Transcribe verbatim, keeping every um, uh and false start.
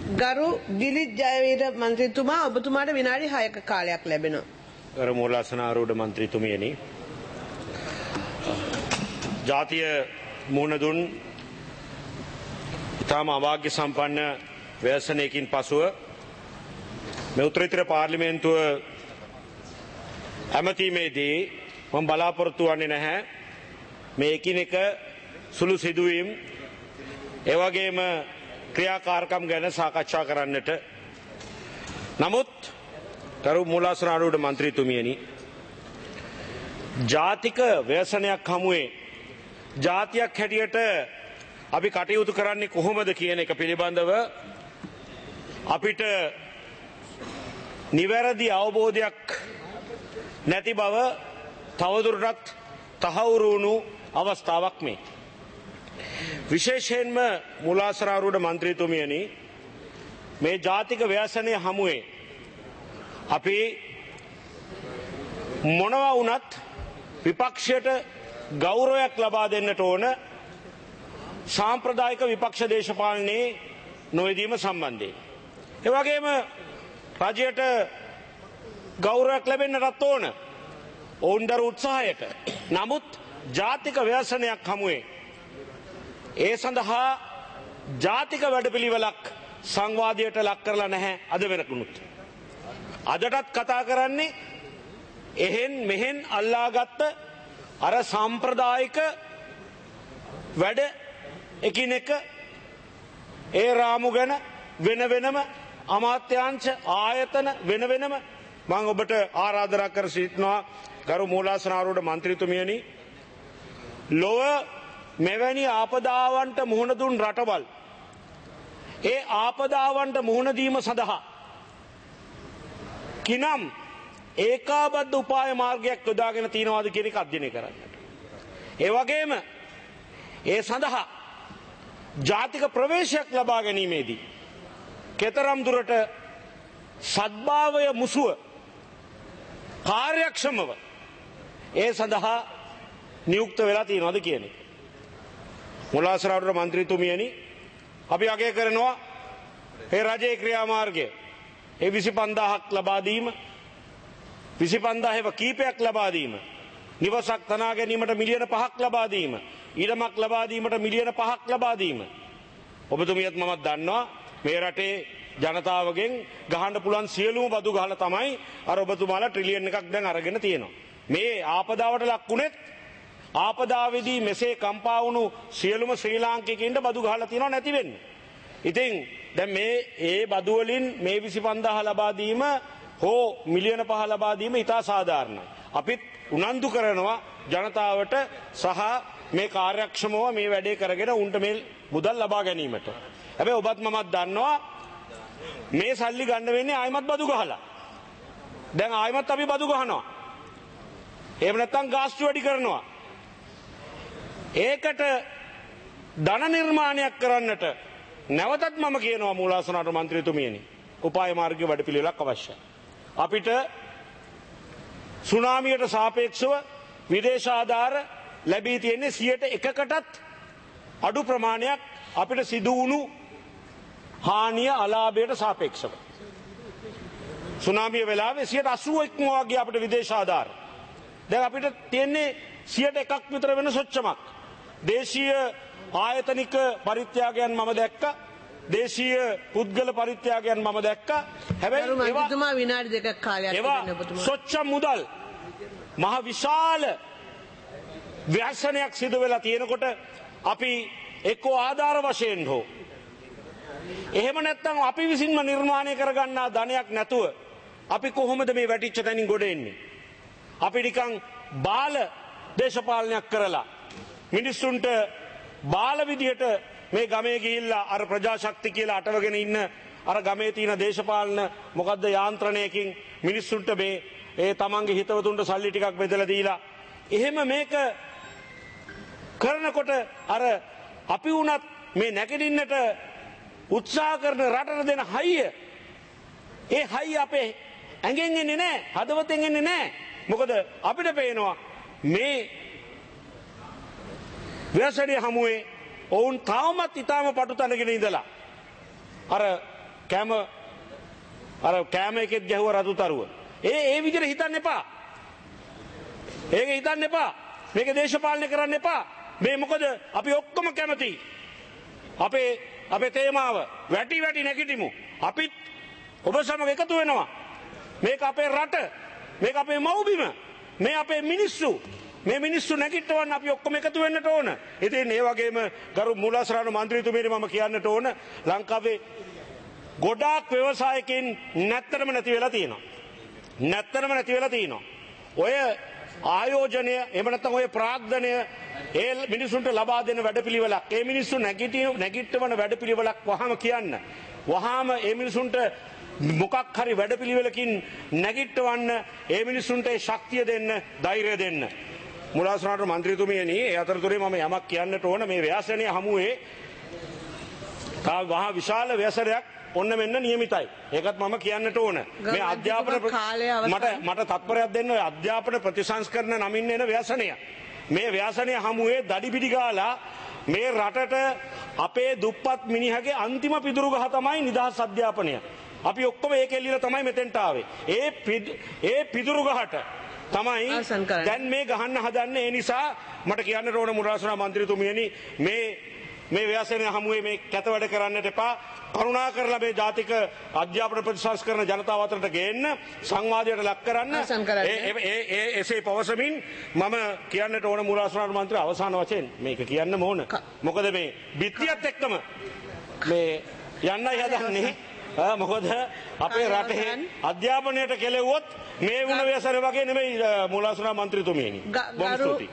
ගරු දිලිත් ජයවීර මන්ත්‍රීතුමා ඔබතුමාට විනාඩි හයක කාලයක් ලැබෙනවා. ගරු මූලාසනාරූඪ මන්ත්‍රීතුමියනි, ජාතිය මුහුණ දුන් ඉතාම අභාග්‍ය සම්පන්න ව්‍යසනයකින් පසුව මේ උත්තරීතර පාර්ලිමේන්තුව ඇමතීමේදී මම බලාපොරොත්තු වන්නේ නැහැ මේ එකිනෙක සුළු සිදුවීම් ඒ වගේම ක්‍රියාකාරකම් ගැන සාකච්ඡා කරන්නට. නමුත් ගරු මූලාසනාරූඪ මන්ත්‍රීතුමියනි, ජාතික ව්‍යසනයක් හමුවේ ජාතියක් හැටියට අපි කටයුතු කරන්නේ කොහොමද කියන එක පිළිබඳව අපිට නිවැරදි අවබෝධයක් නැති බව තවදුරටත් තහවුරු වුණු අවස්ථාවක් මේ. විශේෂයෙන්ම මූලාසනාරූඪ මන්ත්‍රීතුමියනි, මේ ජාතික ව්‍යසනය හමුවේ අපි මොනවා වුණත් විපක්ෂයට ගෞරවයක් ලබා දෙන්නට ඕන සාම්ප්‍රදායික විපක්ෂ දේශපාලනයේ නොයෙදීම සම්බන්ධයෙන්. ඒ වගේම රජයට ගෞරවයක් ලැබෙන්නටත් ඕන ඔවුන් දර උත්සාහයට. නමුත් ජාතික ව්‍යසනයක් හමුවේ ඒ සඳහා ජාතික වැඩපිළිවෙලක් සංවාදයට ලක් කරලා නැහැ අද වෙනකුණුත්. අදටත් කතා කරන්නේ එහෙන් මෙහෙන් අල්ලාගත්ත අර සාම්ප්‍රදායික වැඩ එකිනෙක ඒ රාමු ගැන වෙන වෙනම අමාත්‍යාංශ ආයතන වෙන වෙනම මම ඔබට ආරාධනා කර සිටිනවා ගරු මූලාසනාරූඪ මන්ත්‍රීතුමියනි, ලොව මෙවැනි ආපදාවන්ට මුහුණ දුන් රටවල් ඒ ආපදාවන්ට මුහුණ දීම සඳහා කිනම් ඒකාබද්ධ උපාය මාර්ගයක් යොදාගෙන තියෙනවාද කියන එක අධ්‍යයනය කරන්නට. ඒ වගේම ඒ සඳහා ජාතික ප්‍රවේශයක් ලබා ගැනීමේදී කෙතරම් දුරට සද්භාවය මුසුව කාර්යක්ෂමව ඒ සඳහා නියුක්ත වෙලා තියෙනවද කියන එක. මූලාසනාරූඪ මන්ත්‍රීතුමියනි, අපි අගය කරනවා ඒ රජයේ ක්‍රියාමාර්ගය ඒ විසි පන්දාහක් ලබා දීම, විසි පන්දාහව කීපයක් ලබා දීම, නිවසක් තනා ගැනීමට මිලියන පහක් ලබා දීම, ඊඩමක් ලබා දීමට මිලියන පහක් ලබා දීම. ඔබතුමියත් මමත් දන්නවා මේ රටේ ජනතාවගෙන් ගහන්න පුළුවන් සියලුම බදු ගහලා තමයි අර ඔබතුමාලා ට්‍රිලියන් එකක් දැන් අරගෙන තියෙනවා. මේ ආපදාවට ලක් වුණෙත් ආපදාවේදී මෙසේ කම්පා වුණු සියලුම ශ්‍රී ලාංකිකයින්ට බදු ගහලා තියෙනව නැති වෙන්නේ. ඉතින් දැන් මේ ඒ බදු වලින් මේ විසි පන්දාහ ලබා දීම හෝ මිලියන පහ ලබා දීම ඉතා සාධාරණයි. අපිත් උනන්දු කරනවා ජනතාවට සහ මේ කාර්යක්ෂමව මේ වැඩේ කරගෙන උන්ට මේ මුදල් ලබා ගැනීමට. හැබැයි ඔබත් මමත් දන්නවා මේ සල්ලි ගන්න වෙන්නේ ආයමත් බදු ගහලා. දැන් ආයමත් අපි බදු ගහනවා. එහෙම නැත්නම් ගාස්තු වැඩි කරනවා. ඒකට ධන නිර්මාණයක් කරන්නට නැවතත් මම කියනවා මූලාසනාරූඪ මන්ත්‍රීතුමියනි, උපාය මාර්ග වැඩපිළිවෙලක් අවශ්‍යයි. අපිට සුනාමියට සාපේක්ෂව විදේශ ආධාර ලැබී තියෙන්නේ සියයට එකකටත් අඩු ප්‍රමාණයක් අපිට සිදු වුණු හානිය අලාභයට සාපේක්ෂව. සුනාමිය වෙලාවේ සියයට අසූව ඉක්මවා ගිය අපිට විදේශ ආධාර. දැන් අපිට තියෙන්නේ සියයට එකක් විතර වෙන සොච්චමක්. දේශීය ආයතනික පරිත්‍යාගයන් මම දැක්කා. දේශීය පුද්ගල පරිත්‍යාගයන් මම දැක්කා. හැබැයි මන්ත්‍රීතුමා විනාඩි දෙකක් කාලයක් දෙන්න ඔබතුමා. සොච්ච මුදල් මහ විශාල ව්‍යසනයක් සිදු වෙලා තියෙනකොට අපි එක්කෝ ආධාර වශයෙන් හෝ එහෙම නැත්නම් අපි විසින්ම නිර්මාණය කරගන්නා ධනයක් නැතුව අපි කොහොමද මේ වැටිච්ච තැනින් ගොඩ එන්නේ? අපි නිකන් බාල දේශපාලනයක් කරලා මිනිස්සුන්ට බාල විදියට මේ ගමේ ගිහිල්ලා අර ප්‍රජාශක්ති කියලා අටවගෙන ඉන්න අර ගමේ තියෙන දේශපාලන මොකද්ද යාන්ත්‍රණයකින් මිනිස්සුන්ට මේ ඒ තමන්ගේ හිතවතුන්ට සල්ලි ටිකක් බෙදලා දීලා එහෙම මේක කරනකොට අර අපි වුණත් මේ නැගිටින්නට උත්සාහ කරන රටට දෙන හයිය ඒ හයිය අපේ ඇඟෙන් එන්නේ නැහැ, හදවතෙන් එන්නේ නැහැ. මොකද අපිට පේනවා මේ ව්‍යසනය හමුවේ ඔවුන් තාමත් ඉතාම පටු තැනගෙන ඉඳලා අර කෑම අර කෑම එකෙත් ගැහුව රතුතරුව. ඒ ඒ විදිහට හිතන්න එපා. ඒක හිතන්න එපා. මේක දේශපාලනය කරන්න එපා. මේ මොකද අපි ඔක්කොම කැමති. අපේ අපේ තේමාව වැටි වැටි නැගිටිමු. අපිත් ඔබ සමග එකතු වෙනවා. මේක අපේ රට. මේක අපේ මව්බිම. මේ අපේ මිනිස්සු. මේ මිනිස්සු නැගිටවන්න අපි ඔක්කොම එකතු වෙන්නට ඕන. ඉතින් ඒ වගේම ගරු මූලාශ්‍රාණ මන්ත්‍රීතුමීනි මම කියන්නට ඕන ලංකාවේ ගොඩාක් ව්‍යවසායකින් නැත්තරම නැති වෙලා තියෙනවා. නැත්තරම නැති වෙලා තියෙනවා. ඔය ආයෝජනය එහෙම නැත්නම් ඔය ප්‍රාග්ධනය ඒ මිනිසුන්ට ලබා දෙන වැඩපිළිවෙලක් ඒ මිනිස්සු නැගිටින නැගිටවන වැඩපිළිවෙලක් වහම කියන්න. වහාම ඒ මිනිසුන්ට මොකක් හරි වැඩපිළිවෙලකින් නැගිටවන්න ඒ මිනිසුන්ට ඒ ශක්තිය දෙන්න ධෛර්යය දෙන්න. මුලාශ්‍රාණ මන්ත්‍රීතුමියනි ඒ අතරතුරේ මම යමක් කියන්නට ඕන මේ ව්‍යාසනය හමුවේ තා වහා විශාල ව්‍යාසනයක් ඔන්න මෙන්න නියමිතයි. ඒකත් මම කියන්නට ඕන. මේ අධ්‍යාපන මට මට තත්පරයක් දෙන්න ඔය අධ්‍යාපන ප්‍රතිසංස්කරණ නමින් එන ව්‍යාසනය. මේ ව්‍යාසනය හමුවේ දඩිබිඩි ගාලා මේ රටට අපේ දුප්පත් මිනිහගේ අන්තිම පිදුරු ගහ තමයි නිදහස් අධ්‍යාපනය. අපි ඔක්කොම ඒක එල්ලීලා තමයි මෙතෙන්ට ආවේ. ඒ ඒ පිදුරු ගහට තමයි දැන් මේ ගහන්න හදන්නේ. ඒ නිසා මට කියන්නට ඕන මුලාශ්‍රාණ මන්ත්‍රීතුමියනි මේ මේ ව්‍යාසනය හමුවේ මේ කැත වැඩ කරන්නට එපා. කරුණා කරලා මේ ජාතික අධ්‍යාපන ප්‍රතිසංස්කරණ ජනතාව අතරට ගේන්න සංවාදයට ලක් කරන්න. ඒ ඒ එසේ පවසමින් මම කියන්නට ඕන මූලාශ්‍රාණ මන්ත්‍රී අවසාන වශයෙන් මේක කියන්න ඕන. මොකද මේ බිත්තියත් එක්කම මේ යන්නයි හදන්නේ. මොකද අපේ රටේ අධ්‍යාපනයට කෙලෙව්වොත් මේ වුණ ව්‍යසන වගේ නෙමෙයි මූලාශ්‍රාණ මන්ත්‍රීතුමියනි. බොහොම ස්තුතියි.